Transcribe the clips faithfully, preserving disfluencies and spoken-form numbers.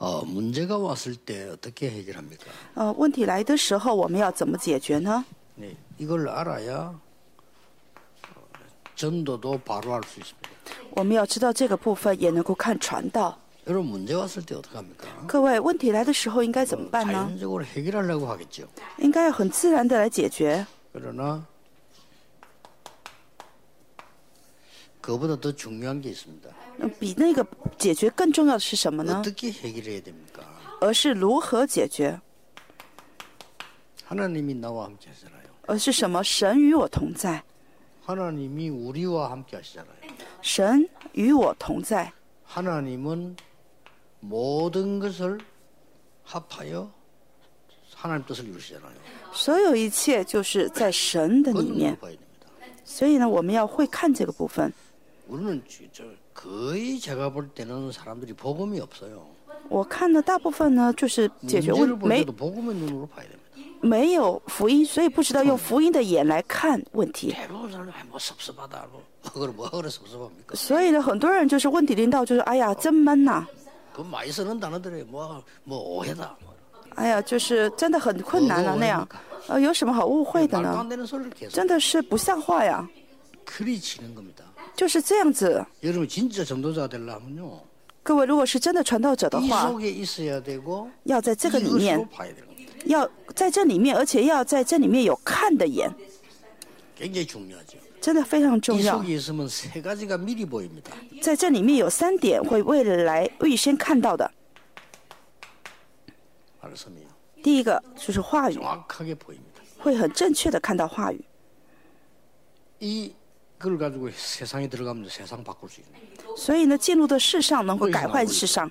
어, 문제가 왔을 때 어떻게 해결합니까? 呃，问题来的时候，我们要怎么解决呢？ 네, 이걸 알아야 전도도 바로 할 수 있습니다. 我们要知道这个部分，也能够看传道。 여러분 문제 왔을 때 어떻게 합니까? 各位，问题来的时候应该怎么办呢？ 자연적으로 해결하려고 하겠죠. 应该要很自然的来解决。 그러나 그보다 더 중요한 게 있습니다. 嗯比那个解决更重要的是什么呢？ 어떻게 해결해야 됩니까? 而是如何解决， 하나님이 나와 함께 하잖아요. 而是什么？神与我同在， 하나님이 우리와 함께 하시잖아요. 神与我同在。 하나님은 모든 것을 합하여 하나님 뜻을 이루시잖아요. 所有一切就是在神的里 그건 面， 봐야 됩니다. 所以呢，我们要会看这个部分。 우리는 저 거의 제가 볼 때는 사람들이 복음이 없어요. 我看的大部分呢，就是解决 문제를 问 볼 没 때도 복음의 눈으로 봐야 됩니다. 没有福音，所以不知道用福音的眼来看问题。 대부분 사람이 뭐 섭섭하다, 뭐 그걸 뭐 그래 섭섭합니까? 所以呢，很多人就是问题临到，就是哎呀，真闷呐、 그 많이 쓰는 단어들이 뭐뭐 오해다, 뭐 哎呀，就是真的很困难了那样。呃，有什么好误会的 말도 呢？ 안 되는 소리를 계속 真的是不像话呀， 그리치는 겁니다. 就是这样子。 여러분 진짜 전도자 되려면요, 各位，如果是真的传道者的 이 话， 속에 있어야 되고 要在这个里面， 이것으로 봐야 되는 겁니다. 要在这里面，而且要在这里面有看的眼， 굉장히 중요하죠. 真的非常重 이 要。 속에 있으면 세 가지가 미리 보입니다. 在这里面有三点会为了来预先看到的。 말씀이요. 第一个就是话语， 정확하게 보입니다. 会很正确的看到话语。 이걸 가지고 세상에 들어가면 세상 바꿀 수 있는. 所以呢，进入的世上能够改换世上。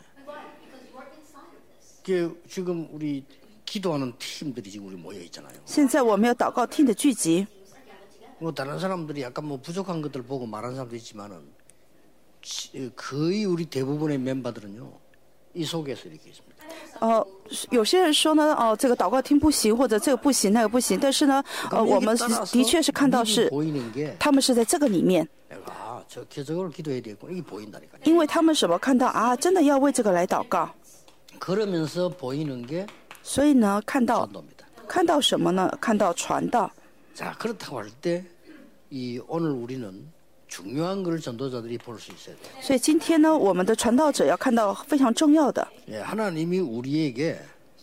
그 지금 우리 기도하는 팀들이 지금 우리 모여 있잖아요. 现在我们有祷告厅的聚集， 뭐 다른 사람들이 약간 뭐 부족한 것들 보고 말하는 사람도 있지만은 지- 거의 우리 대부분의 멤버들은요 이 속에서 이렇게 있습니다. 呃，有些人说呢，哦、这个祷告厅不行，或者这个不行，那个不行。但是呢，呃， 그럼 我 여기 们是 따라서 的确是看到 미리 是 보이는 게 他们是在这个里面， 내가 아, 저 저걸 기도해야 되겠구나 이게 보인다니까요. 因为他们什么看到啊，真的要为这个来祷告， 그러면서 보이는 게 所以呢，看到 전도입니다. 看到什么呢？看到传道。 자 그렇다고 할 때 이 오늘 우리는 중요한 걸 전도자들이 볼 수 있어야 돼요. 所以今天呢，我们的传道者要看到非常重要的， 예, 하나님이 우리에게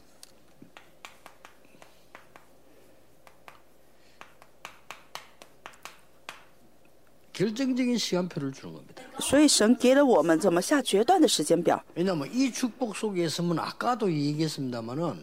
결정적인 시간표를 주는 겁니다. 所以神给了我们怎么下决断的时间表。 왜냐하면 이 축복 속에 있으면 아까도 얘기했습니다만은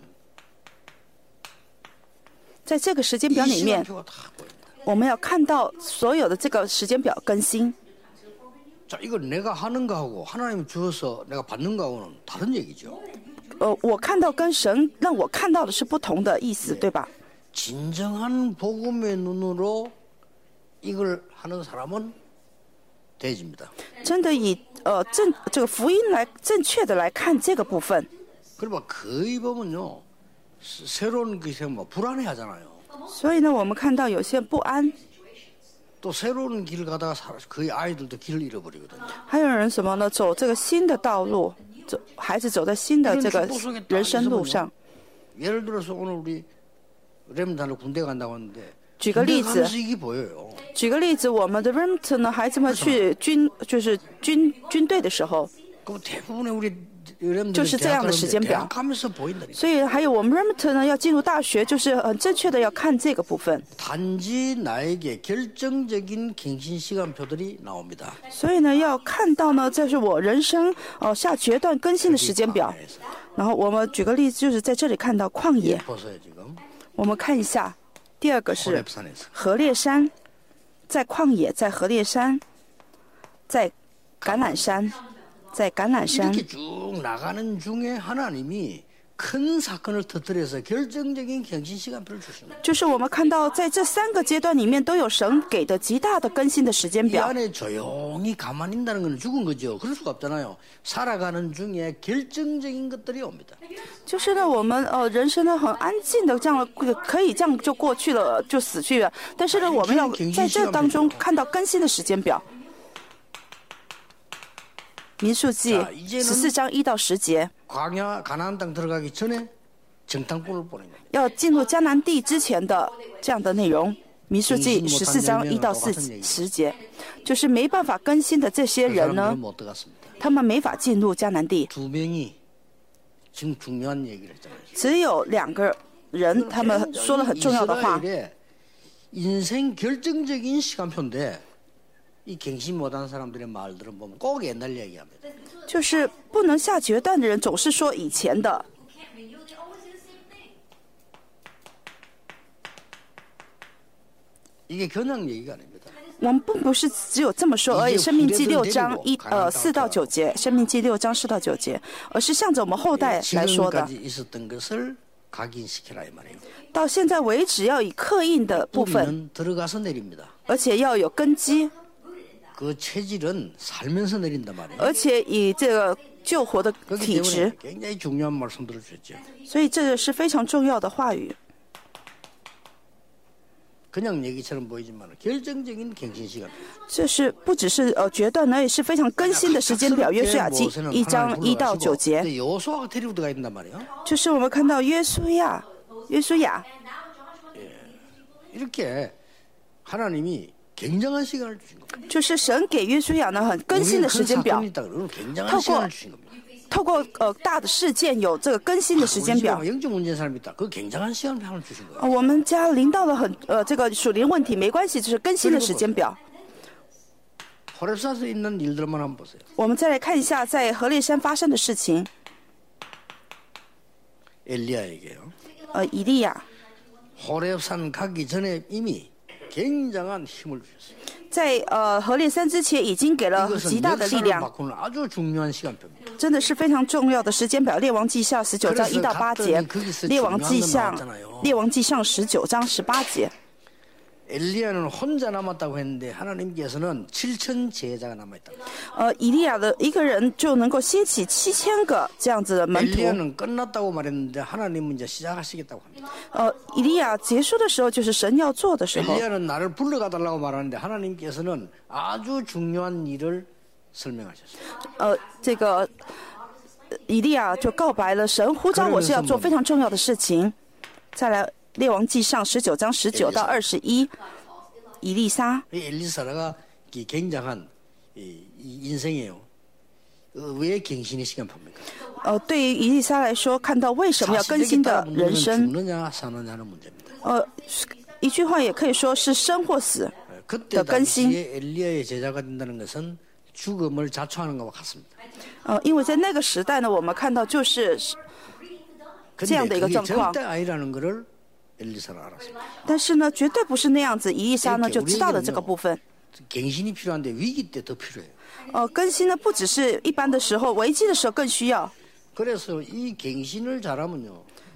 在这个时间 이 表里面， 시간표가 다 보입니다. 我们要看到所有的这个时间表更新。 자, 이걸 내가 하는 거하고 하나님 주어서 내가 받는 거하고는 다른 얘기죠. 呃，我看到跟神让我看到的是不同的意思，对吧？ 진정한 복음의 눈으로 이걸 하는 사람은 돼집니다. 真的以呃正这个福音来正确的来看这个部分， 그러면 거의 보면요 새- 새로운 것이 뭐 불안해하잖아요. 所以呢，我们看到有些人不安， 또 새로운 길 가다가 사- 거의 아이들도 길을 잃어버리거든요. 还有人什么呢？走这个新的道路，走孩子走在新的这个人生路上。 예를 들어서 오늘 우리 렘단을 군대 간다고 하는데 举个例 군대 子， 가면서 이게 보여요. 举个例子，我们的 Remington 呢，孩子们去军就是军军队的时候， 그럼 대부분의 우리 렘들은 就是这样的时间表。 대학 가면서 보인다니까. 所以还有我们 Remington 呢，要进入大学，就是很正确的要看这个部分。 단지 나에게 결정적인 갱신 시간표들이 나옵니다. 所以呢，要看到呢，这是我人生哦、呃下决断更新的时间表。 然后我们举个例子，就是在这里看到旷野， 보세요 지금 我们看一下，第二个是 호렙산에서 河烈山，在旷野，在河烈山，在橄榄山，在橄榄山， 이렇게 쭉 나가는 중에 하나님이 큰 사건을 터뜨려서 결정적인 갱신 시간표를 주시는 거예요. 就是我们看到在这三个阶段里面都有神给的极大的更新的时间 이 表。 안에 조용히 가만히 있다는 건 죽은 거죠. 그럴 수가 없잖아요. 살아가는 중에 결정적인 것들이 옵니다. 就是呢，我们呃人生呢很安静的这样可以这样就过去了，就死去了。但是呢，我们要在这当中看到更新的时间表。 民数记十四章一到十节， 광야 가나안 땅 들어가기 전에 정탐꾼을 보낸 겁니다. 要进入迦南地之前的这样的内容。民数记十四章一到四十节，就是没办法更新的这些人呢， 못 들어갔습니다. 他们没法进入迦南地。 두 명이 지금 중요한 얘기를 했잖아요. 只有两个人，他们说了很重要的话。 이스라엘의 인생 결정적인 시간표인데 이 갱신 못한 사람들의 말들은 보면 꼭 옛날 얘기합니다. 就是不能下决断的人总是说以前的。 이게 그냥 얘기가 아닙니다. 我们并不是只有这么说而已。生命记六章一呃四到九节，生命记六章四到九节，而是向着我们后代来说的。 지금까지 있었던 것을 각인시키라 이 말이에요. 到现在为止，要以刻印的部分， 뿌리는 들어가서 내립니다. 而且要有根基， 그 체질은 살면서 내린단 말이에요. 而且以这个救活的 그렇기 体质， 때문에 굉장히 중요한 말씀들을 주셨죠. 所以这是非常重要的话语。 그냥 얘기처럼 보이지만 결정적인 갱신 시간. 这是不只是呃决断而已，是非常更新的时间表。约书亚记一章一到九节， 여호수아가 데리고 들어가야 된단 말이에요. 就是我们看到约书亚，约书亚 이렇게 하나님이 굉장한 시간을 주신 겁니다. 就是神给约书亚呢很更新的时间表， 굉장한 시간을 주신 겁니다. 透过呃大的事件有这个更新的时间表。 영적 문제 사람이 있다. 그 굉장한 시간을 주신 거예요. 呃我们家临到了很呃这个属灵问题没关系，就是更新的时间表。 호렙산에 있는 일들만 한번 보세요. 我们再来看一下在何烈山发生的事情。 엘리야에게요. 呃，以利亚 호렙산 가기 전에 이미 굉장한 힘을 주셨어요. 在呃何烈山之前已经给了极 이것은 大的力 역사를 量， 바꾸는 아주 중요한 시간표입니다. 真的是非常重要的时间表。列王记下十九章一到八节，列王记上列王记上十九章十八节。 엘리야는 혼자 남았다고 했는데 하나님께서는 칠천 제자가 남아있다. 呃，以利亚的一个人就能够兴起七千个这样子的门徒。 엘리야는 끝났다고 말했는데 하나님은 이제 시작하시겠다고 합니다. 呃，以利亚结束的时候就是神要做的时候。 엘리야는 나를 불러가달라고 말하는데 하나님께서는 아주 중요한 일을 설명하셨어요. 呃，这个以利亚就告白了，神呼召我是要做非常重要的事情。再来。 列王记上十九章十九到二十一，以利沙。 엘리사가 굉장한 인생이에요. 왜 갱신의 시간표입니까? 呃，对于以利沙来说，看到为什么要更新的人生， 죽느냐 사느냐는 문제입니다. 呃，一句话也可以说是生或死的更新。 그때 당시에 엘리야의 제자가 된다는 것은 죽음을 자초하는 것과 같습니다. 呃，因为在那个时代呢，我们看到就是这样的一个状况。 절대 아니라는 것을 엘리사는 알았습니다. 但是呢，绝对不是那样子。以利沙呢就知道了这个部分。 갱신이 필요한데 위기 때 더 필요해요. 呃，更新呢不只是一般的时候，危机的时候更需要。 그래서 이 갱신을 잘하면요,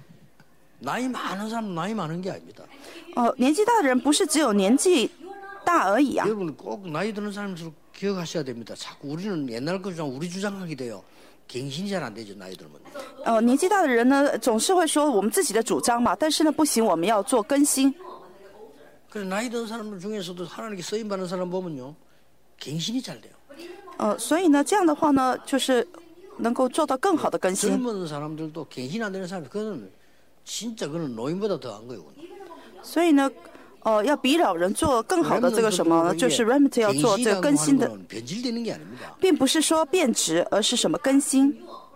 나이 많은 사람 나이 많은 게 아닙니다. 呃，年纪大的人不是只有年纪大而已啊。 여러분 꼭 나이 드는 사람들을 기억하셔야 됩니다. 자꾸 우리는 옛날 거 주장 우리 주장하게 돼요. 갱신이 잘 안 되죠, 나이 들면. 呃，年纪大的人呢，总是会说我们自己的主张嘛，但是呢，不行，我们要做更新。 그래서 나이 든 사람들 중에서도 하나님께 쓰임 받는 사람 보면요, 갱신이 잘 돼요. 呃，所以呢，这样的话呢，就是能够做到更好的更新。 젊은 사람들도 갱신 안 되는 사람, 그거는 진짜 그는 노인보다 더한 거예요. 所以呢，呃，要比老人做更好的这个什么呢？就是 remnant 要做这个更新的， 변질되는 게 아닙니다. 并不是说变质，而是什么更新。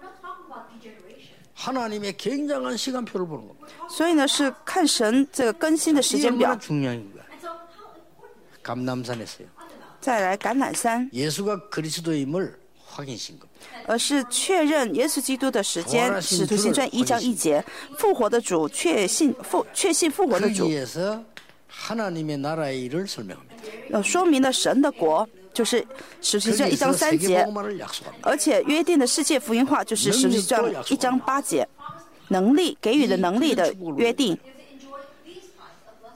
하나님의 굉장한 시간표를 보는 겁니다. 所以呢，是看神这个更新的时间表。 중요한 거야. 감남산에서요. 再来橄榄山， 예수가 그리스도임을 확인신 겁니다. 而是确认耶稣基督的时间。使徒行传一章一节，复活的主，确信复确信复活的主。 거기에서 하나님의 나라의 일을 설명합니다. 呃，说明了神的国。 就是使徒行传一章三节，而且约定的世界福音化就是使徒行传一章八节，能力给予的能力的约定。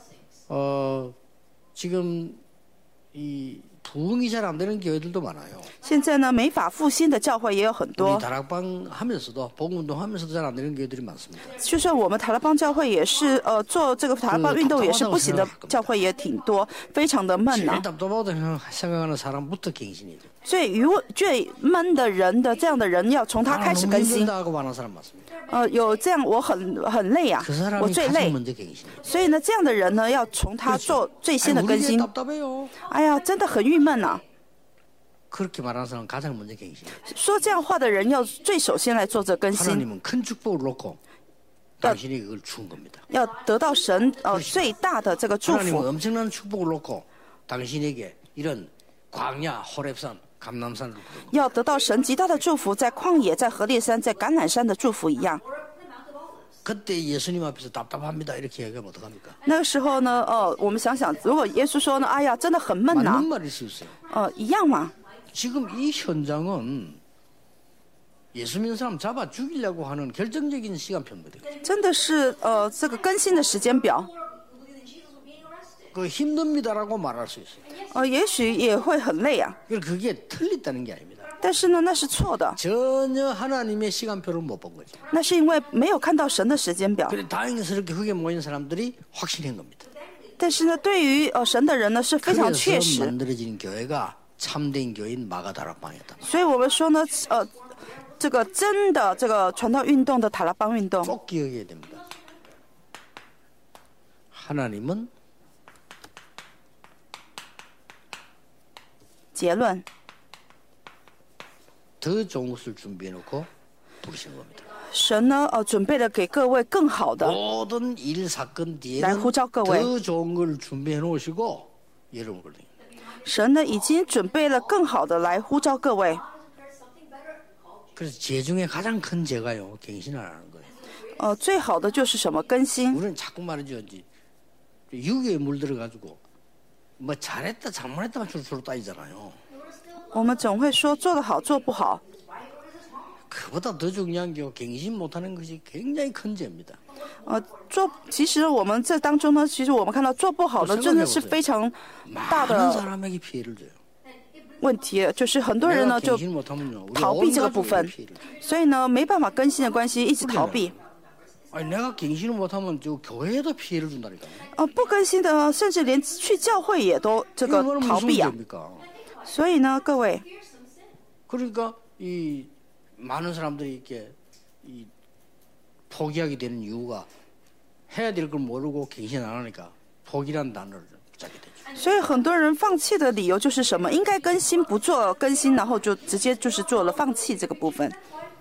어 지금 이 부흥이 잘 안 되는 교회들도 많아요. 现在呢，没法复兴的教会也有很 우리 多。 다락방 하면서도 복음운동 하면서도 잘 안 되는 교회들이 많습니다. 就算我们塔拉邦教会也是，呃，做这个塔拉邦运动也是不行的教会也挺多，非常的闷呐、 제일 답답하다고 생각하는 사람부터 갱신이죠. 最愚最闷的人的这样的人，要从他 아, 开始 너무 更新。 힘들다고 말하는 사람 많습니다. 呃，有这样我很很累啊 그 ， 我 사람이 最 가장 累。 먼저 갱신이에요. 所以呢，这样的人呢，要从他做最先的 아니, 更 우리 新 교회 。 답답해요. 哎呀，真的很郁闷呐、 그렇게 말하는 사람 가장 먼저 갱신이에요. 说这样话的人要最首先来做这更新， 하나님은 큰 축복을 놓고 당신이 그걸 준 겁니다. 要得到神呃最大的这个祝 하나님은 福， 엄청난 축복을 놓고 당신에게 이런 광야, 호렙산, 감람산을 부른 겁니다. 要得到神极大的祝福，在旷野、在何烈山、在橄榄山的祝福一样。 그때 예수님 앞에서 답답합니다 이렇게 얘기하면 어떡합니까? 那个时候呢，呃，我们想想，如果耶稣说呢，哎呀，真的很闷呐、 맞는 말일 수 있어요. 呃，一样嘛。 지금 이 현장은 예수 믿는 사람 잡아 죽이려고 하는 결정적인 시간표입니다. 真的是呃这个更新的时间表， 그 힘듭니다라고 말할 수 있어요. 呃，也许也会很累啊， 그게 틀렸다는 게 아닙니다. 但是呢，那是错的， 전혀 하나님의 시간표를 못 본 거죠. 那是因为没有看到神的时间表。 그래 다행스럽게 그게 모인 사람들이 확신한 겁니다. 但是呢，对于呃神的人呢是非常确 그래서 实， 만들어진 교회가 참된 교인 마가다락방이었다. 所以我们说呢，呃，这个真的这个传道运动的塔拉邦运动， 꼭 기억해야 됩니다. 하나님은 结论， 더 좋은 것을 준비해놓고 부르신 겁니다. 神呢呃准备了给各位更好的， 모든 일 사건 뒤에는 날呼召各位。 더 좋은 걸 준비해 놓으시고 여러분 걸립니다. 神呢已经准备了更好的来呼召各位。 그래서 죄 중에 가장 큰 죄가요 갱신을 안 하는 거예요. 呃，最好的就是什么更新。 우리는 자꾸 말이죠. 이제 유교에 물들어가지고 뭐 잘했다 잘못했다만 주로 따지잖아요. 我们总会说做得好做不好， 그보다 더 중요한 게 갱신 못하는 것이 굉장히 큰 죄입니다. 呃，做其实我们这当中呢，其实我们看到做不好呢，真的是非常大 많은 的 사람에게 피해를 줘요. 问题，就是很多人呢 내가 就 갱신 못하면요, 우리 逃避 온 这个部 가족에게 分， 피해를 줘요. 所以呢没办法更新的关系，一直逃避。 아니 내가 갱신을 못하면 저 교회에도 피해를 준다니까. 呃，不更新的呢，甚至连去教会也都这 이거 个 얼마나 逃 무서운 避啊。 죄입니까? 所以呢，各位， 그러니까 이 많은 사람들이 이렇게 이 포기하게 되는 이유가 해야 될 걸 모르고 갱신 안 하니까 포기란 단어를 짜게 되죠. 所以很多人放弃的理由就是什么？应该更新不做更新，然后就直接就是做了放弃这个部分。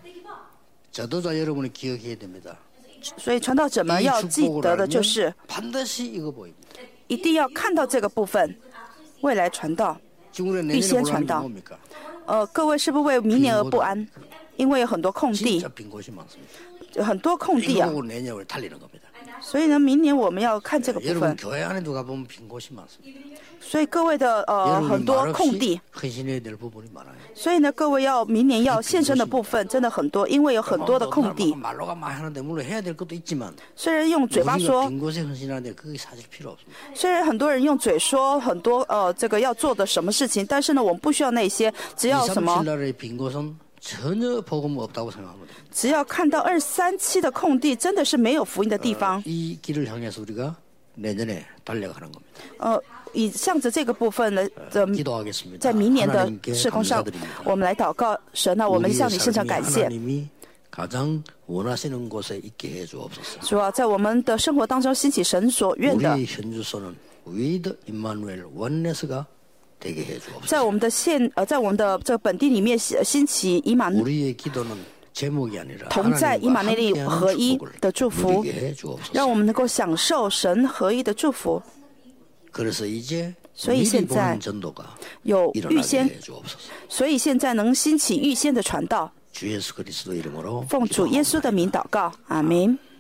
저도자 여러분이 기억해야 됩니다. 所以传道者们 이 要记 축복을 得的就 알면 是， 반드시 이거 보입니다. 一定要看到这个部分，未来传道。 지금 우리 预先 내년에 传 보려는 게 道。 뭡니까? 呃，各位是不是为明年而不安？因为有很多空地 진짜 ，빈 곳이 많습니다. 很多空地 이거 啊， 보고 내년을 달리는 겁니다. 所以呢，明年我们要看这个部 여러분 分。 교회 안에도 가보면 빈 곳이 많습니다. 所以各位的呃很 여러분이 多空 말없이 地， 헌신해야 될 부분이 많아요. 所以呢，各位要明年要献身的部分真的很多，因为有很多的空地。 말로가 많이 하는데 물론 해야 될 것도 있지만 虽然用嘴巴 우리가 说， 빈 곳에 헌신하는데 그게 사실 필요 없습니다. 虽然很多人用嘴说很多呃这个要做的什么事情，但是呢，我们不需要那些，只要什么， 이삼칠날의 빈 곳은 전혀 복음 없다고 생각하면 됩니다. 只要看到二三七的空地，真的是没有福音的地方。 이 길을 향해서 우리가 내년에 달려가는 겁니다. 呃，以向着这个部分呢的， 기도하겠습니다. 在明年的 하나님께 事工上， 감사드립니다. 我们来祷告神啊，我们 우리의 向你献上 삶이 感谢。 하나님이 가장 원하시는 곳에 있게 해주옵소서. 主啊，在我们的生活当中兴起神所愿的， 우리의 현주소는 위드 임마누엘 원네스가 되게 해주옵소서. 在我们的县呃，在我们的这个本地里面兴兴起以马 우리의 기도는 제목이 아니라 同在以马内利 하나님과 合一 함께하는 的祝福， 축복을 누리게 해주옵소서. 让我们能够享受神合一的祝福。 그래서 이제 所以 미리 现在 보는 전도가 有预 일어나게 先， 해주옵소서. 所以现在能兴起预先的传道。 주 예수 그리스도 이름으로 奉主耶稣的名祷告，阿门。